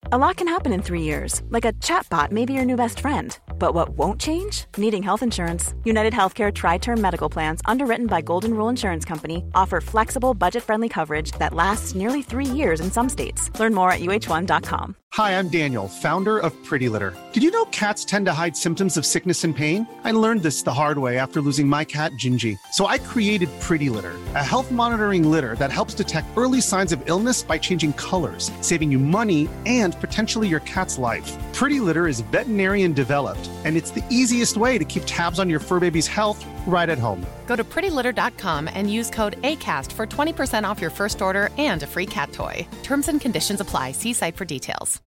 A lot can happen in 3 years, like a chatbot may be your new best friend. But what won't change? Needing health insurance. United Healthcare Tri-Term Medical Plans, underwritten by Golden Rule Insurance Company, offer flexible, budget-friendly coverage that lasts nearly 3 years in some states. Learn more at uh1.com. Hi, I'm Daniel, founder of Pretty Litter. Did you know cats tend to hide symptoms of sickness and pain? I learned this the hard way after losing my cat, Gingy. So I created Pretty Litter, a health monitoring litter that helps detect early signs of illness by changing colors, saving you money and potentially your cat's life. Pretty Litter is veterinarian developed, and it's the easiest way to keep tabs on your fur baby's health right at home. Go to prettylitter.com and use code ACAST for 20% off your first order and a free cat toy. Terms and conditions apply. See site for details.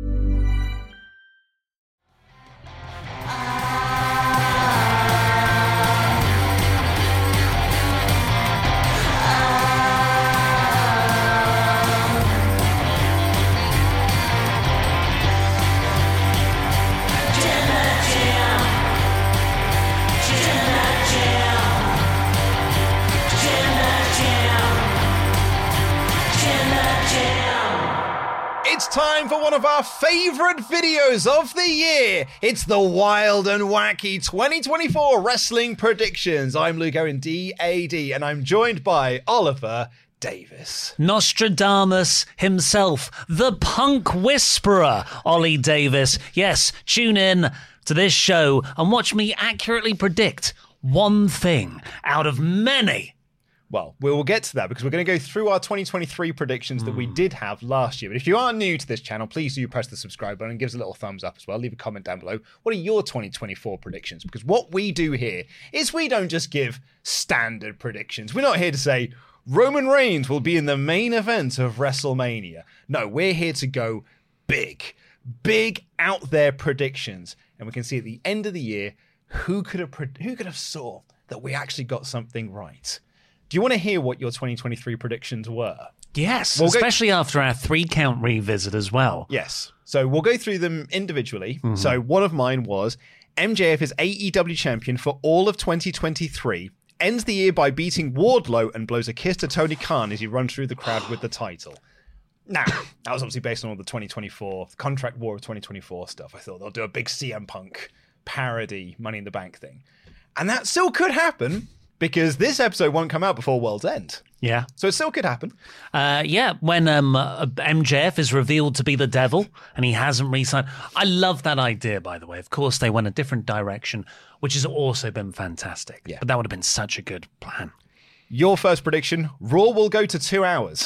It's time for one of our favourite videos of the year. It's the Wild and Wacky 2024 Wrestling Predictions. I'm Luke Owen, DAD, and I'm joined by Oliver Davis. Nostradamus himself, the punk whisperer, Ollie Davis. Yes, tune in to this show and watch me accurately predict one thing out of many. Well, we will get to that because we're going to go through our 2023 predictions that we did have last year. But if you are new to this channel, please do press the subscribe button and give us a little thumbs up as well. Leave a comment down below. What are your 2024 predictions? Because what we do here is we don't just give standard predictions. We're not here to say Roman Reigns will be in the main event of WrestleMania. No, we're here to go big out there predictions. And we can see at the end of the year who could have saw that we actually got something right. Do you want to hear what your 2023 predictions were? Yes, especially after our 3-count revisit as well. Yes. So we'll go through them individually. Mm-hmm. So one of mine was MJF is AEW champion for all of 2023, ends the year by beating Wardlow and blows a kiss to Tony Khan as he runs through the crowd with the title. Now, that was obviously based on all the 2024, contract war of 2024 stuff. I thought they'll do a big CM Punk parody Money in the Bank thing. And that still could happen, because this episode won't come out before World's End. Yeah. So it still could happen. When MJF is revealed to be the devil and he hasn't re-signed. I love that idea, by the way. Of course, they went a different direction, which has also been fantastic. Yeah. But that would have been such a good plan. Your first prediction, Raw will go to 2 hours.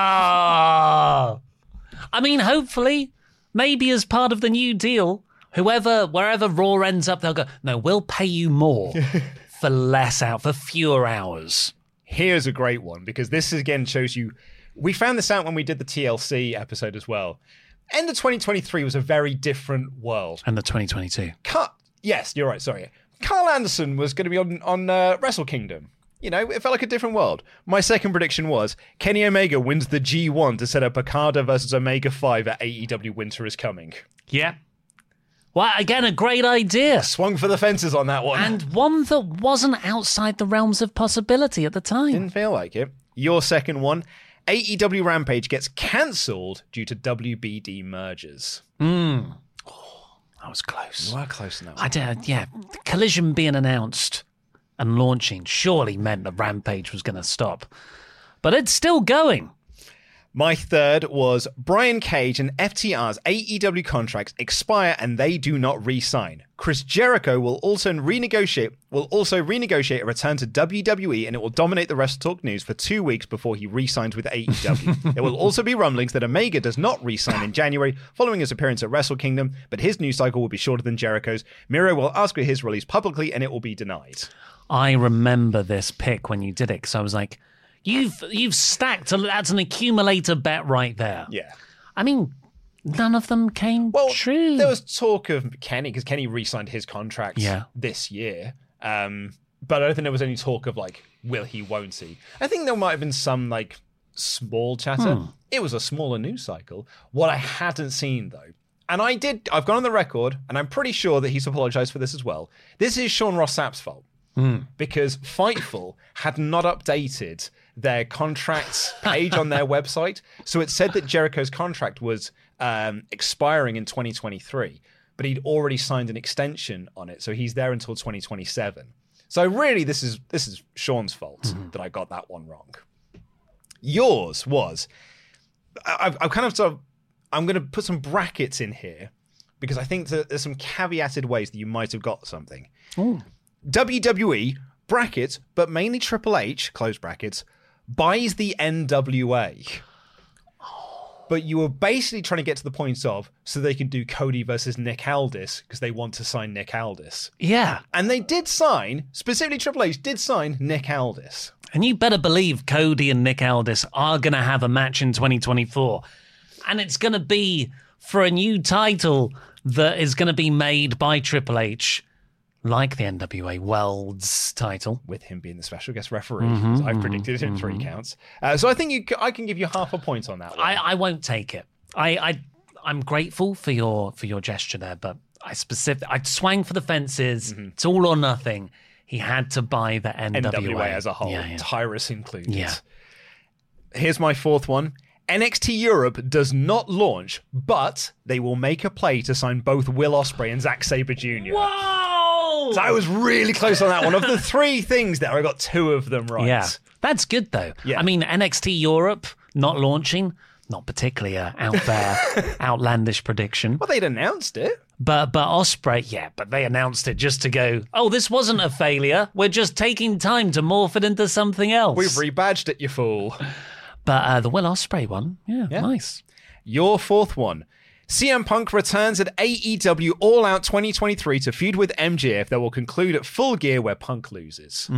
I mean, hopefully, maybe as part of the new deal, wherever Raw ends up, they'll go, no, we'll pay you more. For fewer hours. Here's a great one, because this again shows you, we found this out when we did the TLC episode as well. End of 2023 was a very different world. And the 2022. Yes, you're right, sorry. Carl Anderson was going to be on Wrestle Kingdom. You know, it felt like a different world. My second prediction was Kenny Omega wins the G1 to set up Okada versus Omega 5 at AEW Winter is Coming. Yeah. Well, again, a great idea. Swung for the fences on that one. And one that wasn't outside the realms of possibility at the time. Didn't feel like it. Your second one, AEW Rampage gets cancelled due to WBD mergers. Oh, that was close. You were close enough. The Collision being announced and launching surely meant that Rampage was going to stop. But it's still going. My third was Brian Cage and FTR's AEW contracts expire and they do not re-sign. Chris Jericho will also renegotiate a return to WWE, and it will dominate the Wrestle Talk news for 2 weeks before he re-signs with AEW. There will also be rumblings that Omega does not re-sign in January following his appearance at Wrestle Kingdom, but his news cycle will be shorter than Jericho's. Miro will ask for his release publicly and it will be denied. I remember this pick when you did it, because I was like, You've stacked, that's an accumulator bet right there. Yeah. I mean, none of them came true. There was talk of Kenny, because Kenny re-signed his contract this year. But I don't think there was any talk of, like, will he, won't he? I think there might have been some, like, small chatter. It was a smaller news cycle. What I hadn't seen, though, and I've gone on the record, and I'm pretty sure that he's apologized for this as well. This is Sean Ross Sapp's fault. Because Fightful had not updated their contracts page on their website. So it said that Jericho's contract was expiring in 2023, but he'd already signed an extension on it. So he's there until 2027. So really, this is Sean's fault that I got that one wrong. Yours was, I'm going to put some brackets in here because I think that there's some caveated ways that you might have got something. Ooh. WWE, brackets, but mainly Triple H, close brackets, buys the NWA. But you were basically trying to get to the point of so they can do Cody versus Nick Aldis because they want to sign Nick Aldis. Yeah. And they did sign, specifically Triple H did sign Nick Aldis. And you better believe Cody and Nick Aldis are going to have a match in 2024. And it's going to be for a new title that is going to be made by Triple H, like the NWA World's title. With him being the special guest referee. I've predicted it in 3 counts. So I think I can give you half a point on that one. I won't take it. I'm grateful for your gesture there, but I swang for the fences. It's all or nothing. He had to buy the NWA as a whole, Yeah. Tyrus included. Yeah. Here's my fourth one. NXT Europe does not launch, but they will make a play to sign both Will Ospreay and Zack Sabre Jr. Whoa! So I was really close on that one. Of the 3 things there, I got 2 of them right. Yeah, that's good though. Yeah. I mean, NXT Europe not launching, not particularly out there, outlandish prediction. Well, they'd announced it. But Ospreay, yeah, but they announced it just to go, oh, this wasn't a failure. We're just taking time to morph it into something else. We've rebadged it, you fool. But the Will Ospreay one, yeah, nice. Your fourth one. CM Punk returns at AEW All Out 2023 to feud with MJF that will conclude at Full Gear where Punk loses.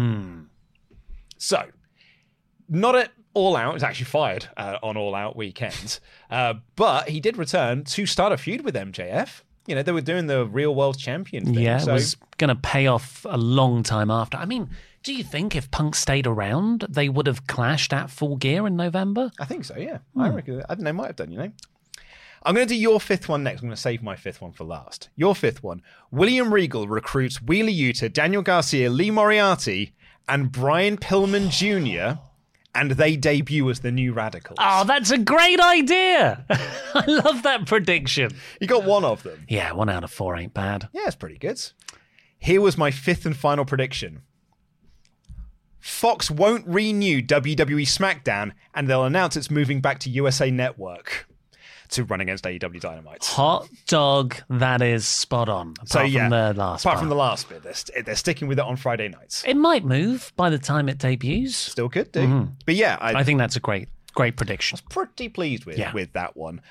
So, not at All Out. He's actually fired on All Out weekends. But he did return to start a feud with MJF. You know, they were doing the Real World Champion thing. Yeah, so it was going to pay off a long time after. I mean, do you think if Punk stayed around, they would have clashed at Full Gear in November? I think so, yeah. I reckon. I think they might have done, you know. I'm going to do your 5th one next. I'm going to save my 5th one for last. Your 5th one. William Regal recruits Wheeler Yuta, Daniel Garcia, Lee Moriarty, and Brian Pillman Jr., and they debut as the New Radicals. Oh, that's a great idea. I love that prediction. You got 1 of them. Yeah, 1 out of 4 ain't bad. Yeah, it's pretty good. Here was my 5th and final prediction. Fox won't renew WWE SmackDown, and they'll announce it's moving back to USA Network to run against AEW Dynamite. Hot dog, that is spot on. Apart from the last apart part. from the last bit, they're sticking with it on Friday nights. It might move by the time it debuts. Still could do. But yeah, I think that's a great prediction. pretty pleased with that one.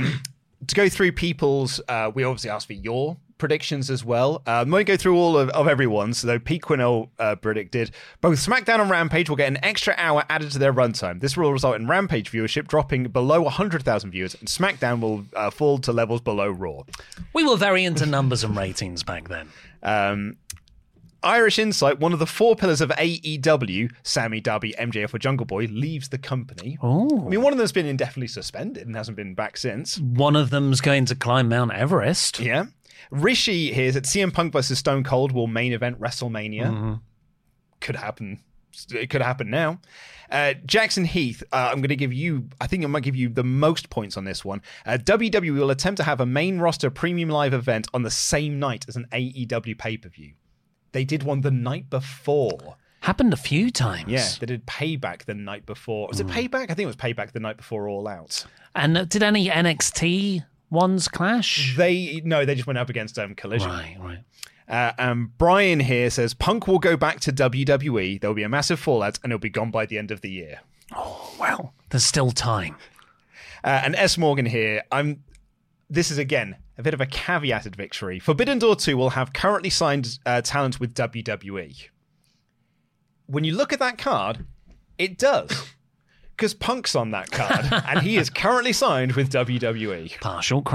To go through people's, we obviously asked for your predictions as well. I won't go through all of everyone's. So Pete Quinnell predicted both SmackDown and Rampage will get an extra hour added to their runtime. This will result in Rampage viewership dropping below 100,000 viewers, and SmackDown will fall to levels below Raw. We were very into numbers and ratings back then. Irish Insight, one of the 4 pillars of AEW, Sammy, Darby, MJF, or Jungle Boy, leaves the company. Oh. I mean, one of them's been indefinitely suspended and hasn't been back since. One of them's going to climb Mount Everest. Yeah. Rishi hears that CM Punk versus Stone Cold will main event WrestleMania. Could happen. It could happen now. Jackson Heath, I'm going to give you, I think I might give you the most points on this one. WWE will attempt to have a main roster premium live event on the same night as an AEW pay-per-view. They did one the night before. Happened a few times. Yeah, they did Payback the night before. Was it Payback? I think it was Payback the night before All Out. And did any NXT ones clash? They just went up against Collision. Right. Brian here says Punk will go back to WWE. There will be a massive fallout, and he'll be gone by the end of the year. Oh, well, there's still time. And S. Morgan here. This is again a bit of a caveated victory. Forbidden Door 2 will have currently signed talent with WWE. When you look at that card, it does. Because Punk's on that card, and he is currently signed with WWE. Partial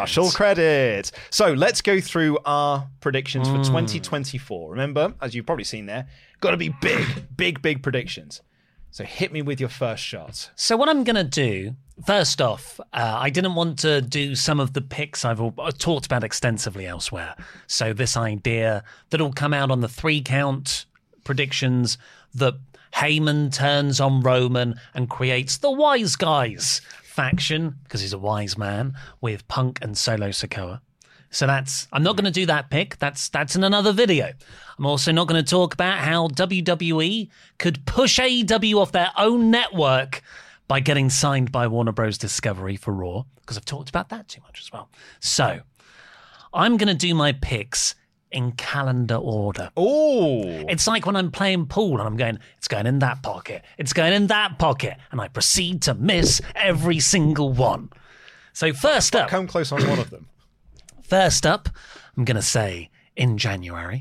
credit. So let's go through our predictions for 2024. Remember, as you've probably seen there, got to be big predictions. So hit me with your first shot. So what I'm going to do, first off, I didn't want to do some of the picks I've talked about extensively elsewhere. So this idea that will come out on the 3 count predictions that Heyman turns on Roman and creates the Wise Guys faction, because he's a wise man, with Punk and Solo Sikoa. So I'm not going to do that pick. That's in another video. I'm also not going to talk about how WWE could push AEW off their own network by getting signed by Warner Bros. Discovery for Raw, because I've talked about that too much as well. So I'm going to do my picks in calendar order. Oh, it's like when I'm playing pool and I'm going, it's going in that pocket, it's going in that pocket, and I proceed to miss every single one. So first up, come close on one of them. First up, I'm going to say in January,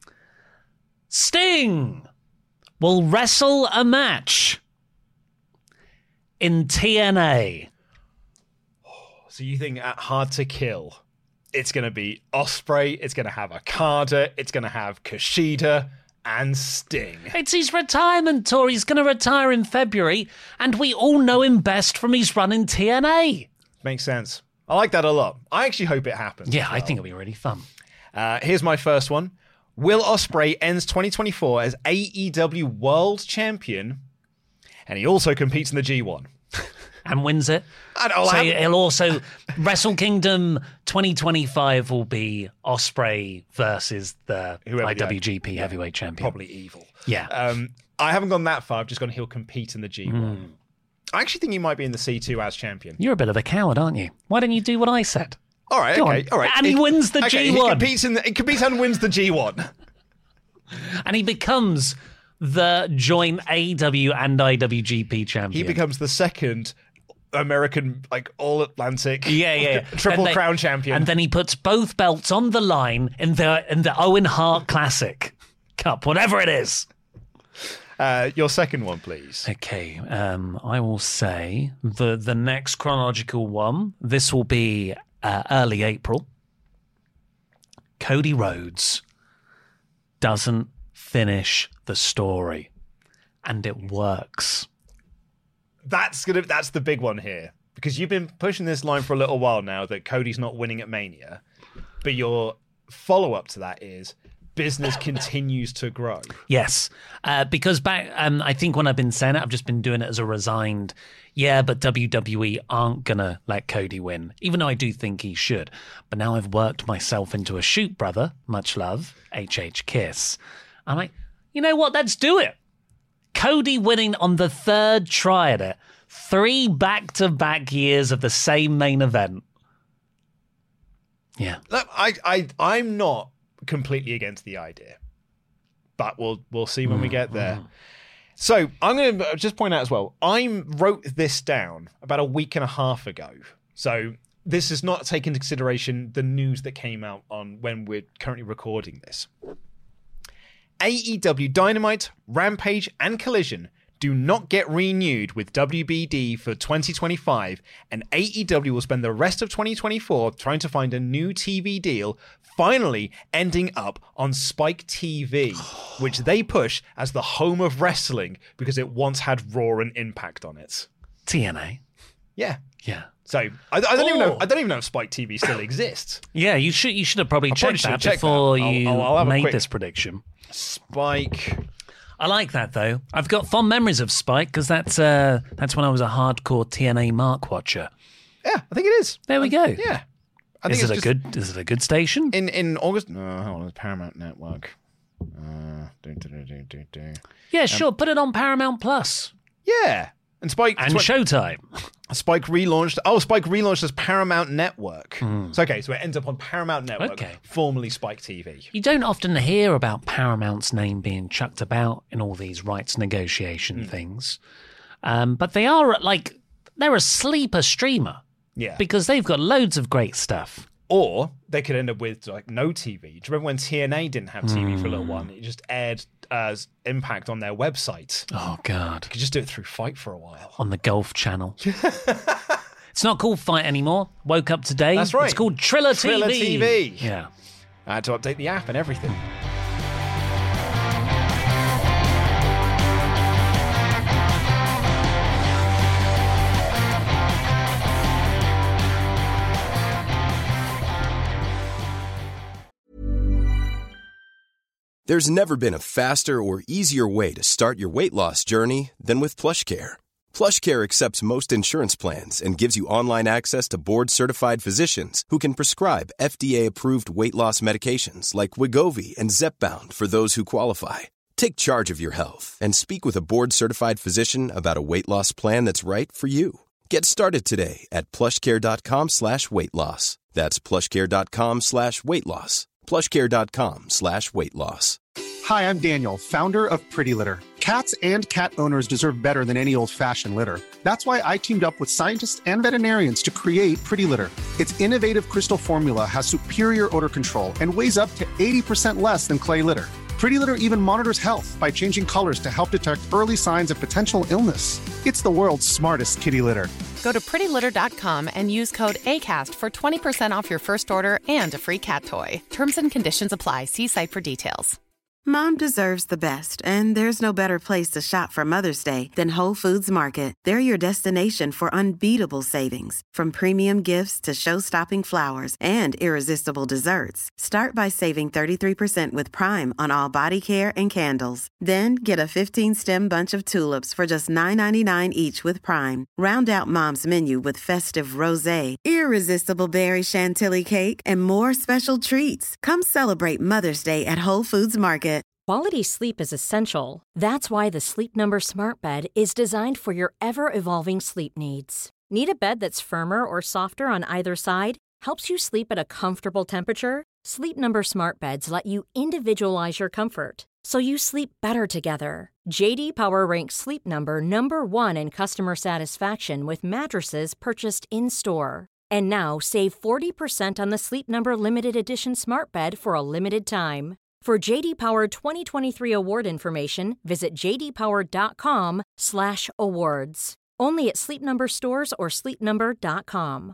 Sting will wrestle a match in TNA. So you think at Hard to Kill, it's going to be Ospreay, it's going to have Okada, it's going to have Kushida and Sting. It's his retirement tour. He's going to retire in February, and we all know him best from his run in TNA. Makes sense. I like that a lot. I actually hope it happens. Yeah, I think it'll be really fun. Here's my first one. Will Ospreay ends 2024 as AEW World Champion, and he also competes in the G1. And wins it. He'll also... Wrestle Kingdom 2025 will be Ospreay versus the IWGP Heavyweight Champion. Probably Evil. Yeah. I haven't gone that far. I've just gone he'll compete in the G1. I actually think he might be in the C2 as champion. You're a bit of a coward, aren't you? Why don't you do what I said? All right, okay. All right. And he wins the G1. He competes and wins the G1. And he becomes the joint AEW and IWGP champion. He becomes the second American, all-Atlantic Triple Crown champion. And then he puts both belts on the line in the Owen Hart Classic Cup, whatever it is. Your second one, please. Okay, I will say the next chronological one. This will be early April. Cody Rhodes doesn't finish the story, and it works. That's the big one here, because you've been pushing this line for a little while now that Cody's not winning at Mania, but your follow-up to that is business continues to grow. Yes, because back, I think when I've been saying it, I've just been doing it as a resigned, but WWE aren't going to let Cody win, even though I do think he should. But now I've worked myself into a shoot, brother. Much love, HH Kiss. I'm like, you know what? Let's do it. Cody winning on the third try at it. 3 back-to-back years of the same main event. Yeah. Look, I'm not completely against the idea, but we'll see when we get there. So I'm going to just point out as well, I wrote this down about a week and a half ago. So this does not take into consideration the news that came out on when we're currently recording this. AEW Dynamite, Rampage, and Collision do not get renewed with WBD for 2025, and AEW will spend the rest of 2024 trying to find a new TV deal, finally ending up on Spike TV, which they push as the home of wrestling because it once had Raw and Impact on it. TNA. Yeah. Yeah. So I don't even know. I don't even know if Spike TV still exists. Yeah, you should have probably checked that before you made this prediction. Spike. I like that though. I've got fond memories of Spike because that's when I was a hardcore TNA Mark watcher. Yeah, I think it is. There we go. Yeah. Is it a good station? In August? No, hold on, it's Paramount Network. Yeah, sure. Put it on Paramount Plus. Yeah. And Spike and Showtime. Spike relaunched as Paramount Network. So it ends up on Paramount Network, formerly Spike TV. You don't often hear about Paramount's name being chucked about in all these rights negotiation things. But they are they're a sleeper streamer. Yeah. Because they've got loads of great stuff. Or they could end up with no TV. Do you remember when TNA didn't have TV for a little while? It just aired as Impact on their website. Oh, God. You could just do it through Fight for a while. On the Golf Channel. It's not called Fight anymore. Woke up today. That's right. It's called Triller TV. Triller TV. Yeah. I had to update the app and everything. There's never been a faster or easier way to start your weight loss journey than with PlushCare. PlushCare accepts most insurance plans and gives you online access to board-certified physicians who can prescribe FDA-approved weight loss medications like Wegovy and Zepbound for those who qualify. Take charge of your health and speak with a board-certified physician about a weight loss plan that's right for you. Get started today at plushcare.com/weight loss. That's plushcare.com/weight loss. plushcare.com/weight loss. Hi, I'm Daniel, founder of Pretty Litter. Cats and cat owners deserve better than any old-fashioned litter. That's why I teamed up with scientists and veterinarians to create Pretty Litter. Its innovative crystal formula has superior odor control and weighs up to 80% less than clay litter. Pretty Litter even monitors health by changing colors to help detect early signs of potential illness. It's the world's smartest kitty litter. Go to prettylitter.com and use code ACAST for 20% off your first order and a free cat toy. Terms and conditions apply. See site for details. Mom deserves the best, and there's no better place to shop for Mother's Day than Whole Foods Market. They're your destination for unbeatable savings, from premium gifts to show-stopping flowers and irresistible desserts. Start by saving 33% with Prime on all body care and candles. Then get a 15-stem bunch of tulips for just $9.99 each with Prime. Round out Mom's menu with festive rosé, irresistible berry chantilly cake, and more special treats. Come celebrate Mother's Day at Whole Foods Market. Quality sleep is essential. That's why the Sleep Number Smart Bed is designed for your ever-evolving sleep needs. Need a bed that's firmer or softer on either side? Helps you sleep at a comfortable temperature? Sleep Number Smart Beds let you individualize your comfort, so you sleep better together. J.D. Power ranks Sleep Number number 1 in customer satisfaction with mattresses purchased in-store. And now save 40% on the Sleep Number Limited Edition Smart Bed for a limited time. For J.D. Power 2023 award information, visit jdpower.com/awards. Only at Sleep Number stores or sleepnumber.com.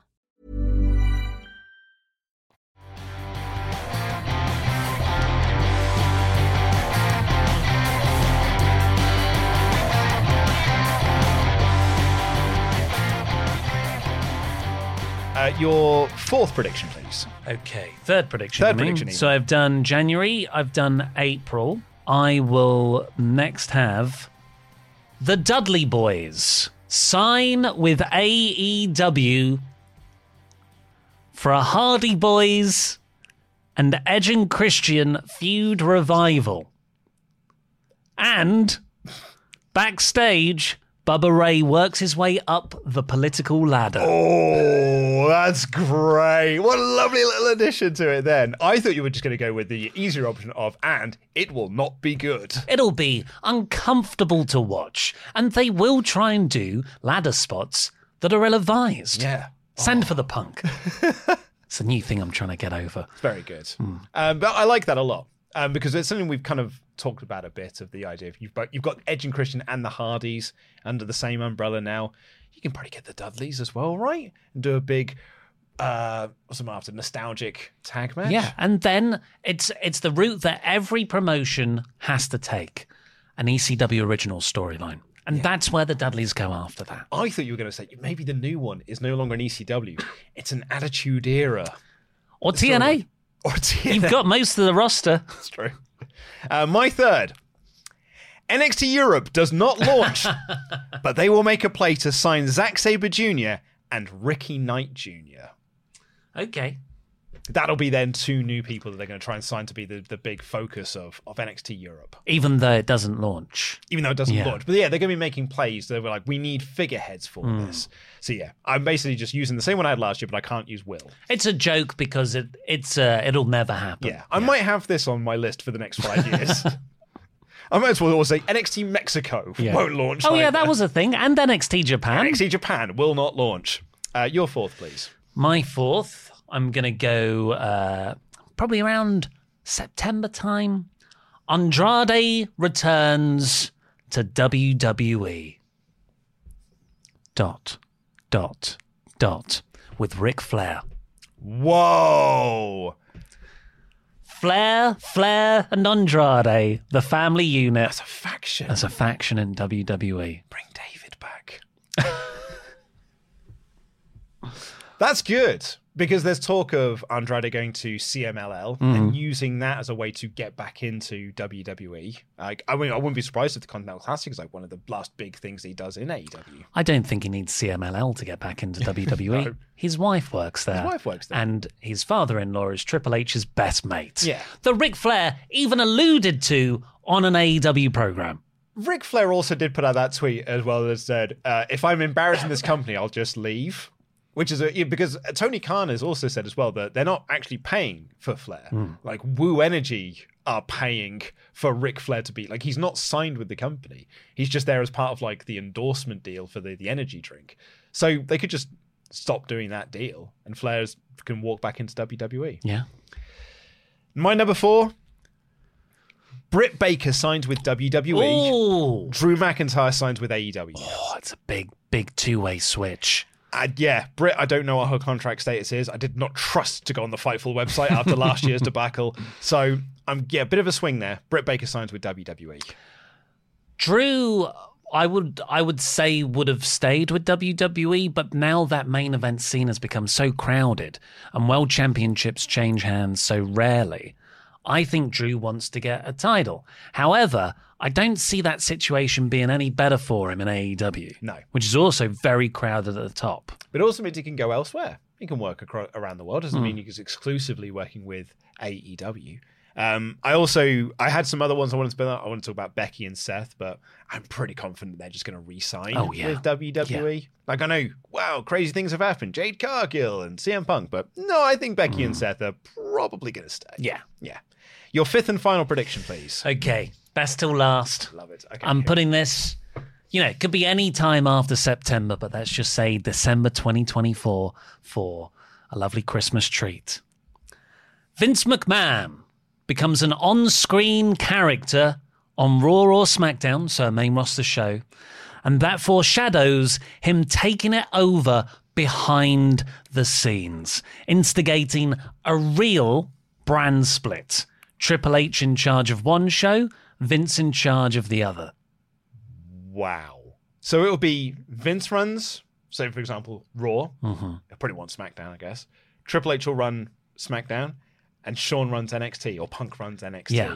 Your fourth prediction, please. Okay, third prediction. Third prediction. So I've done January, I've done April. I will next have the Dudley Boys sign with AEW for a Hardy Boys and Edge and Christian feud revival. And backstage, Bubba Ray works his way up the political ladder. Oh, that's great. What a lovely little addition to it then. I thought you were just going to go with the easier option of, and it will not be good. It'll be uncomfortable to watch, and they will try and do ladder spots that are ill-advised. Yeah. Send for the punk. It's a new thing I'm trying to get over. It's very good. But I like that a lot. Because it's something we've kind of talked about a bit, of the idea of you've got Edge and Christian and the Hardys under the same umbrella now. You can probably get the Dudleys as well, right? And do a big, what's it after, nostalgic tag match. Yeah, and then it's the route that every promotion has to take, an ECW original storyline. And that's where the Dudleys go after that. I thought you were going to say maybe the new one is no longer an ECW. It's an Attitude Era. Or TNA. Or TNA. You've got most of the roster. That's true. My third. NXT Europe does not launch, but they will make a play to sign Zack Sabre Jr. and Ricky Knight Jr. Okay. That'll be then two new people that they're going to try and sign to be the big focus of NXT Europe. Even though it doesn't launch. Even though it doesn't launch. But yeah, they're going to be making plays. They were like, we need figureheads for this. So yeah, I'm basically just using the same one I had last year, but I can't use Will. It's a joke because it'll never happen. Yeah, I might have this on my list for the next 5 years. I might as well also say NXT Mexico won't launch. Oh yeah, that was a thing. And NXT Japan. NXT Japan will not launch. Your fourth, please. My fourth. I'm going to go probably around September time. Andrade returns to WWE. ... with Ric Flair. Whoa! Flair, and Andrade, the family unit. That's a faction. That's a faction in WWE. Bring David back. That's good. Because there's talk of Andrade going to CMLL and using that as a way to get back into WWE. Like, I mean, I wouldn't be surprised if the Continental Classic is like one of the last big things he does in AEW. I don't think he needs CMLL to get back into WWE. No. His wife works there. His wife works there. And his father-in-law is Triple H's best mate. Yeah. The Ric Flair even alluded to on an AEW program. Ric Flair also did put out that tweet as well that said, if I'm embarrassing this company, I'll just leave. Which is because Tony Khan has also said as well that they're not actually paying for Flair. Like Woo Energy are paying for Ric Flair to be like, he's not signed with the company. He's just there as part of like the endorsement deal for the energy drink. So they could just stop doing that deal and Flair can walk back into WWE. Yeah. My number 4, Britt Baker signs with WWE. Ooh. Drew McIntyre signs with AEW. Oh, it's a big two-way switch. Britt, I don't know what her contract status is. I did not trust to go on the Fightful website after last year's debacle. So, a bit of a swing there. Britt Baker signs with WWE. Drew, I would say would have stayed with WWE, but now that main event scene has become so crowded and world championships change hands so rarely, I think Drew wants to get a title. However, I don't see that situation being any better for him in AEW. No. Which is also very crowded at the top. But it also means he can go elsewhere. He can work around the world. Doesn't mean he's exclusively working with AEW. I had some other ones I wanted to spin out. I want to talk about Becky and Seth, but I'm pretty confident they're just going to re-sign with WWE. Yeah. Like, I know, wow, crazy things have happened. Jade Cargill and CM Punk, but no, I think Becky and Seth are probably going to stay. Yeah. Yeah. Your 5th and final prediction, please. Okay. Best till last. Love it. Okay, I'm putting this, it could be any time after September, but let's just say December 2024 for a lovely Christmas treat. Vince McMahon becomes an on-screen character on Raw or SmackDown, so a main roster show, and that foreshadows him taking it over behind the scenes, instigating a real brand split. Triple H in charge of one show, Vince in charge of the other. Wow. So it'll be Vince runs, say for example, Raw. He'll probably want SmackDown, I guess. Triple H will run SmackDown, and Shawn runs NXT, or Punk runs NXT. Yeah.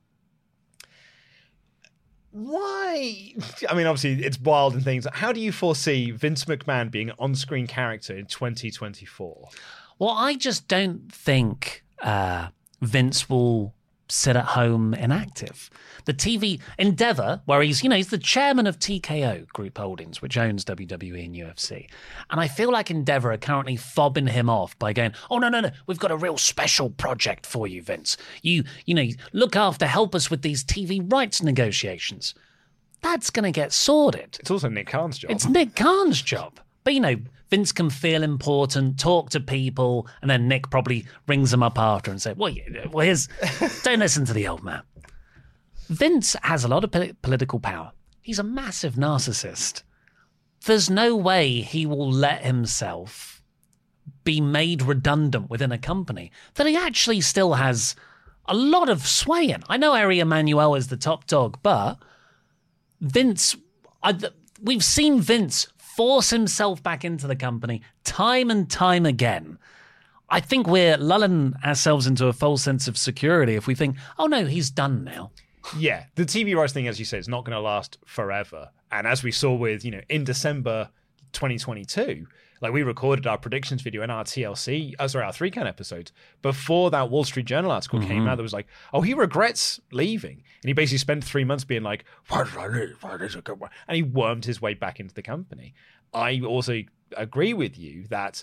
Why? I mean, obviously, it's wild and things. How do you foresee Vince McMahon being an on-screen character in 2024? Well, I just don't think Vince will sit at home inactive. The TV Endeavor, where he's the chairman of TKO Group Holdings, which owns WWE and UFC. And I feel like Endeavor are currently fobbing him off by going, oh, no, we've got a real special project for you, Vince. You look after, help us with these TV rights negotiations. That's going to get sorted. It's also Nick Khan's job. It's Nick Khan's job. But, Vince can feel important, talk to people, and then Nick probably rings him up after and say, well, don't listen to the old man. Vince has a lot of political power. He's a massive narcissist. There's no way he will let himself be made redundant within a company that he actually still has a lot of sway in. I know Ari Emanuel is the top dog, but Vince, we've seen Vince force himself back into the company time and time again. I think we're lulling ourselves into a false sense of security if we think, oh no, he's done now. Yeah, the TV rights thing, as you say, is not going to last forever. And as we saw with, in December 2022, like we recorded our predictions video in our TLC, our 3CAN episodes, before that Wall Street Journal article came out that was like, oh, he regrets leaving. And he basically spent 3 months being like, why did I leave? Why did I go? And he wormed his way back into the company. I also agree with you that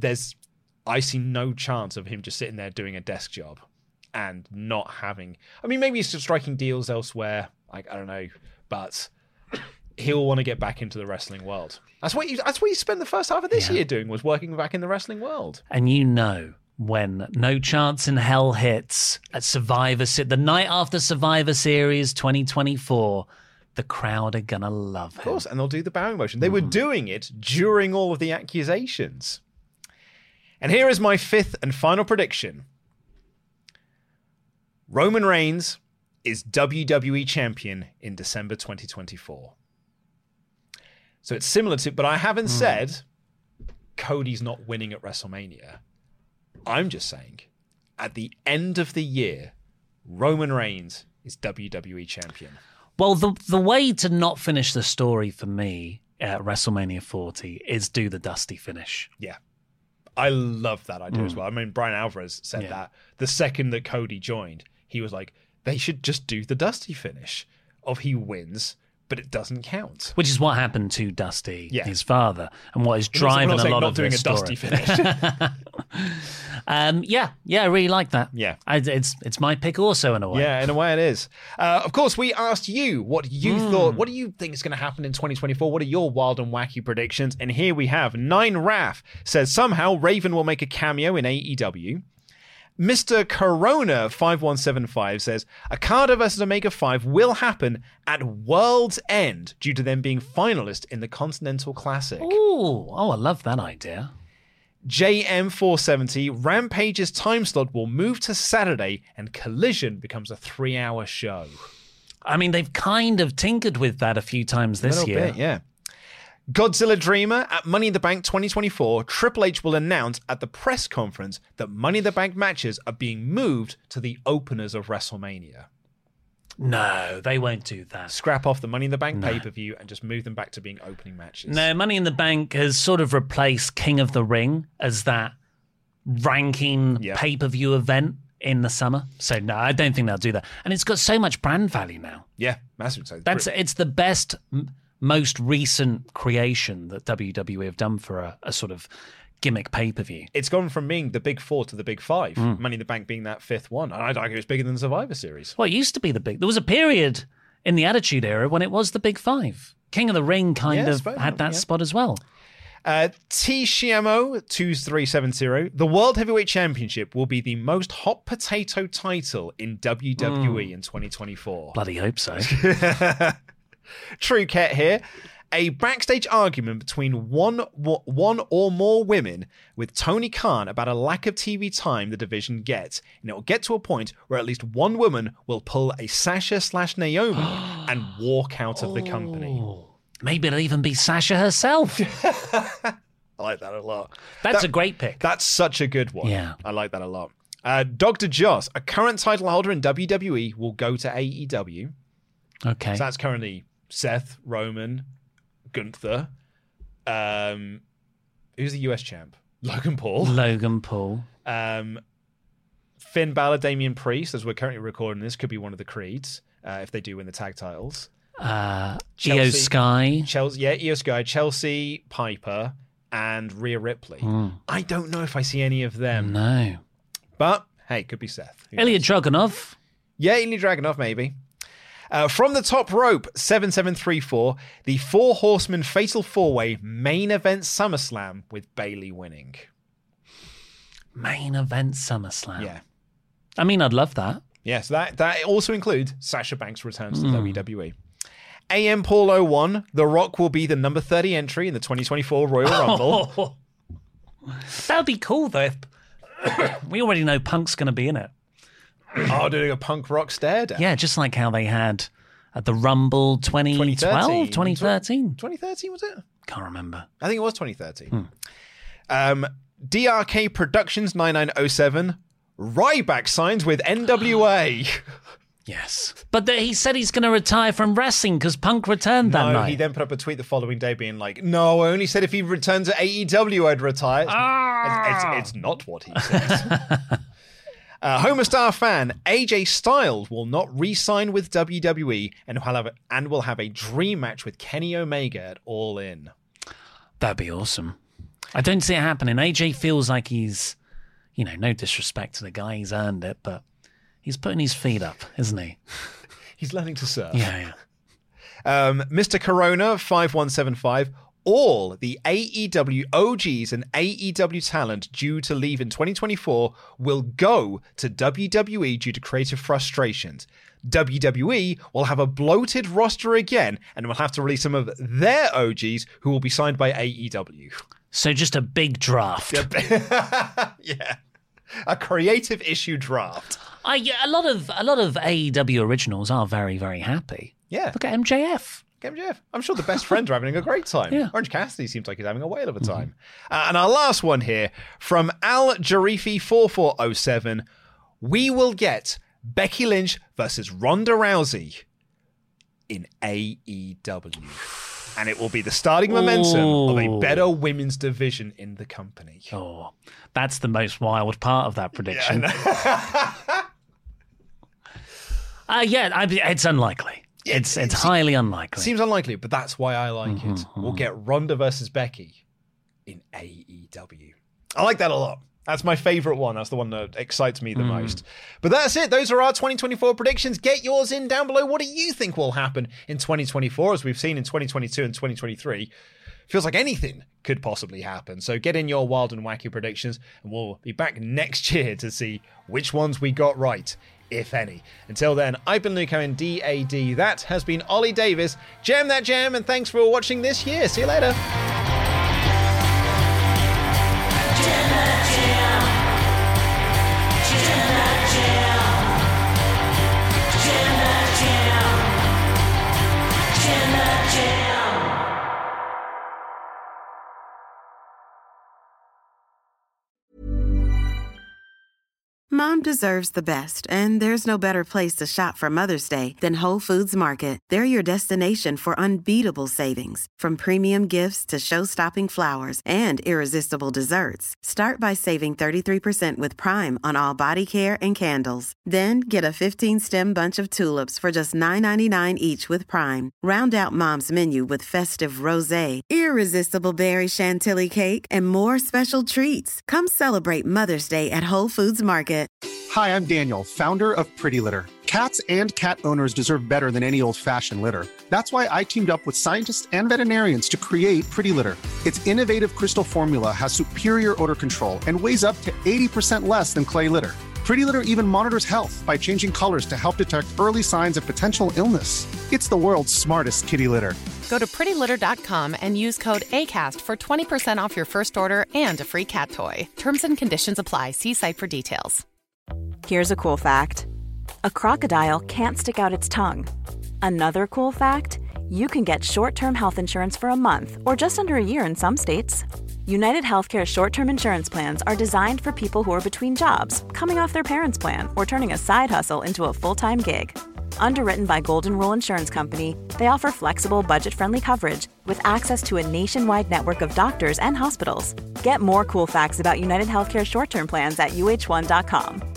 I see no chance of him just sitting there doing a desk job and not having, maybe he's still striking deals elsewhere. Like, I don't know, but he'll want to get back into the wrestling world. That's what you spent the first half of this year doing, was working back in the wrestling world. And when No Chance in Hell hits at Survivor, the night after Survivor Series 2024, the crowd are going to love him. Of course, and they'll do the bowing motion. They were doing it during all of the accusations. And here is my 5th and final prediction. Roman Reigns is WWE champion in December 2024. So it's similar to, but I haven't said Cody's not winning at WrestleMania. I'm just saying, at the end of the year, Roman Reigns is WWE champion. Well, the way to not finish the story for me at WrestleMania 40 is do the Dusty finish. Yeah. I love that idea as well. I mean, Brian Alvarez said that the second that Cody joined, he was like, they should just do the Dusty finish of he wins, but it doesnn't count. Which is what happened to Dusty, his father, and what is We're driving not a lot not of doing this a Dusty story. finish. Yeah, I really like that. Yeah. It's my pick also in a way. Yeah, in a way it is. Of course, we asked you what you thought. What do you think is going to happen in 2024? What are your wild and wacky predictions? And here we have 9Raf says somehow Raven will make a cameo in AEW. Mr. Corona 5175 says Okada versus Omega 5 will happen at World's End due to them being finalists in the Continental Classic. Ooh, I love that idea. JM470, Rampage's time slot will move to Saturday and Collision becomes a 3-hour show. I mean, they've kind of tinkered with that a few times this year. Bit, yeah. Godzilla Dreamer, at Money in the Bank 2024, Triple H will announce at the press conference that Money in the Bank matches are being moved to the openers of WrestleMania. No, they won't do that. Scrap off the Money in the Bank pay-per-view and just move them back to being opening matches. No, Money in the Bank has sort of replaced King of the Ring as that ranking pay-per-view event in the summer. So no, I don't think they'll do that. And it's got so much brand value now. Yeah, massive. So it's the best, most recent creation that WWE have done for a sort of gimmick pay-per-view. It's gone from being the big four to the big five. Money in the Bank being that fifth one. And I'd argue it's bigger than the Survivor Series. Well, it used to be the big... There was a period in the Attitude Era when it was the big five. King of the Ring kind of had that spot as well. T. Shiamo 2370. The World Heavyweight Championship will be the most hot potato title in WWE in 2024. Bloody hope so. True Cat here. A backstage argument between one or more women with Tony Khan about a lack of TV time the division gets. And it will get to a point where at least one woman will pull a Sasha/Naomi and walk out of the company. Maybe it'll even be Sasha herself. I like that a lot. That's a great pick. That's such a good one. Yeah. I like that a lot. Dr. Joss, a current title holder in WWE, will go to AEW. Okay. So that's currently Seth, Roman, Gunther. Who's the US champ? Logan Paul. Finn Balor, Damian Priest, as we're currently recording this, could be one of the Creeds if they do win the tag titles. Io Sky. Io Sky, Chelsea, Piper, and Rhea Ripley. I don't know if I see any of them. No. But, hey, could be Seth. Ilya Dragunov. Yeah, Ilya Dragunov, maybe. From the top rope, 7734, the Four Horsemen Fatal 4-Way main event SummerSlam with Bayley winning. Main event SummerSlam. Yeah. I mean, I'd love that. Yeah, so that also includes Sasha Banks returns to WWE. AM Paul 01, The Rock will be the number 30 entry in the 2024 Royal Rumble. That would be cool, though. We already know Punk's going to be in it. Oh, doing a punk rock stare down. Yeah, just like how they had at the Rumble 2012, 2013. 2013, was it? Can't remember. I think it was 2013. DRK Productions 9907, Ryback signs with NWA. Yes. But he said he's going to retire from wrestling because Punk returned that night. He then put up a tweet the following day being like, no, I only said if he returned to AEW, I'd retire. It's not what he said. Homostar fan, AJ Styles will not re-sign with WWE and will have a dream match with Kenny Omega at All In. That'd be awesome. I don't see it happening. AJ feels like he's, no disrespect to the guy, he's earned it, but he's putting his feet up, isn't he? He's learning to surf. Yeah. Mr. Corona 5175. All the AEW OGs and AEW talent due to leave in 2024 will go to WWE due to creative frustrations. WWE will have a bloated roster again and will have to release some of their OGs who will be signed by AEW. So just a big draft. Yeah. A creative issue draft. A lot of AEW originals are very, very happy. Yeah. Look at MJF. MJF. I'm sure the best friends are having a great time. Yeah. Orange Cassidy seems like he's having a whale of a time. And our last one here from Al Jarifi 4407. We will get Becky Lynch versus Ronda Rousey in AEW. And it will be the starting momentum of a better women's division in the company. Oh, that's the most wild part of that prediction. It's unlikely. It's highly unlikely. Seems unlikely, but that's why I like it. We'll get Ronda versus Becky in AEW. I like that a lot. That's my favorite one. That's the one that excites me the most. But that's it. Those are our 2024 predictions. Get yours in down below. What do you think will happen in 2024? As we've seen in 2022 and 2023, feels like anything could possibly happen. So get in your wild and wacky predictions, and we'll be back next year to see which ones we got right, if any. Until then, I've been Luke Owen, DAD. That has been Ollie Davis. Jam that jam, and thanks for watching this year. See you later. Mom deserves the best, and there's no better place to shop for Mother's Day than Whole Foods Market. They're your destination for unbeatable savings, from premium gifts to show-stopping flowers and irresistible desserts. Start by saving 33% with Prime on all body care and candles. Then get a 15-stem bunch of tulips for just $9.99 each with Prime. Round out Mom's menu with festive rosé, irresistible berry chantilly cake, and more special treats. Come celebrate Mother's Day at Whole Foods Market. Hi, I'm Daniel, founder of Pretty Litter. Cats and cat owners deserve better than any old-fashioned litter. That's why I teamed up with scientists and veterinarians to create Pretty Litter. Its innovative crystal formula has superior odor control and weighs up to 80% less than clay litter. Pretty Litter even monitors health by changing colors to help detect early signs of potential illness. It's the world's smartest kitty litter. Go to prettylitter.com and use code ACAST for 20% off your first order and a free cat toy. Terms and conditions apply. See site for details. Here's a cool fact. A crocodile can't stick out its tongue. Another cool fact, you can get short-term health insurance for a month or just under a year in some states. United Healthcare short-term insurance plans are designed for people who are between jobs, coming off their parents' plan, or turning a side hustle into a full-time gig. Underwritten by Golden Rule Insurance Company, they offer flexible, budget-friendly coverage with access to a nationwide network of doctors and hospitals. Get more cool facts about United Healthcare short-term plans at uh1.com.